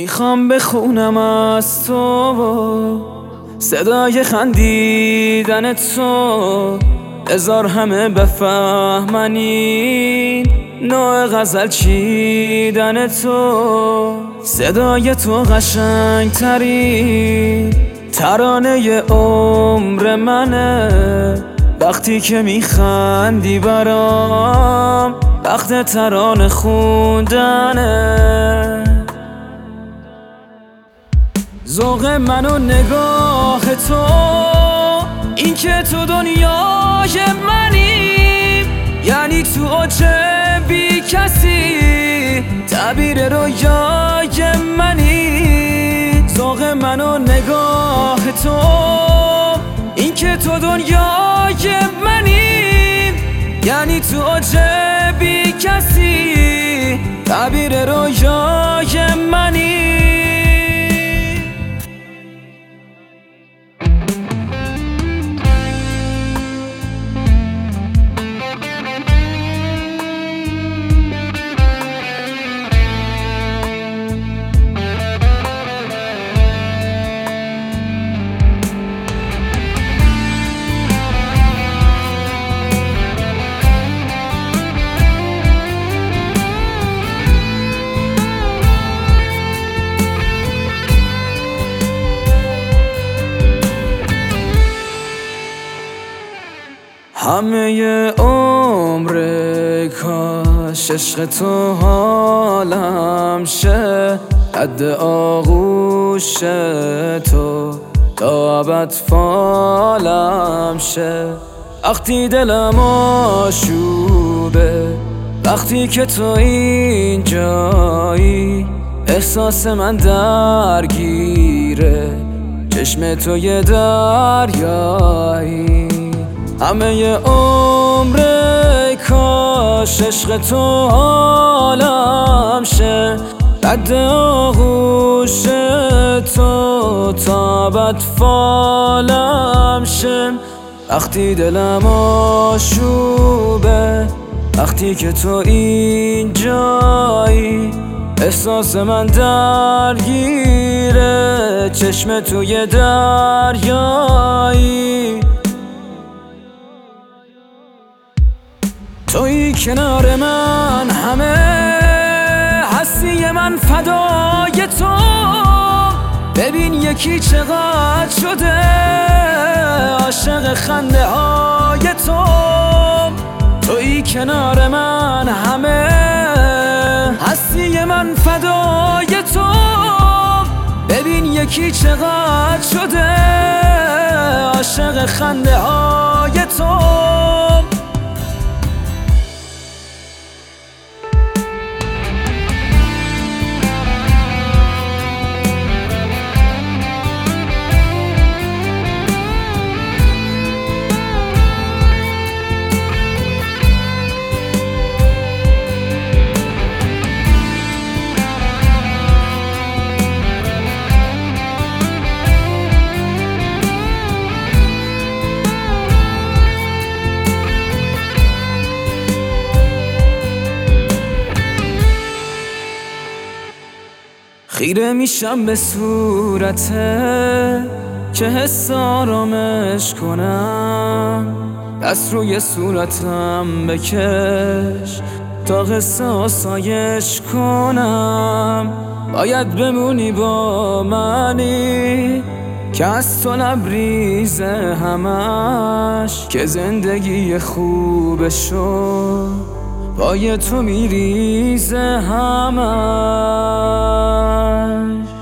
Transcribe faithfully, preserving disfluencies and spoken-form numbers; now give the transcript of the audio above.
میخوام بخونم از تو صدای خندیدن تو، هزار همه بفهمن این نوع غزل چیدن تو. صدای تو قشنگ ترین ترانه عمر منه، وقتی که میخندی برام وقت ترانه خوندنه. ذوق من و نگاه تو، این که تو دنیای منی، یعنی تو اوج بی کسی تعبیر رویای منی. ذوق من و نگاه تو، این که تو دنیای منی، یعنی تو اوج بی کسی تعبیر رویای منی. همه عمر کاش عشق تو حالم شه، قد آغوش تو تا ابد فالم شه. وقتی دلم آشوبه، وقتی که تو اینجایی، احساس من درگیره، چشم تو یه دریایی. همه عمر کاش عشق تو حالم شه، قد آغوش تو تا ابد فالم شه. وقتی دلم آشوبه، وقتی که تو اینجایی، احساس من درگیره، چشم تو یه دریایی. توی کنار من همه هستی من فدای تو، ببین یکی چقدر شده عاشق خنده های تو. توی کنار من همه هستی من فدای تو، ببین یکی چقدر شده عاشق خنده های تو. خیره میشم به صورته که حس آرامش کنم، دست روی صورتم بکش تا قصه آسایش کنم. باید بمونی با منی که از تو لبریزه همش، که زندگی خوبشو پای تو میریزه همش.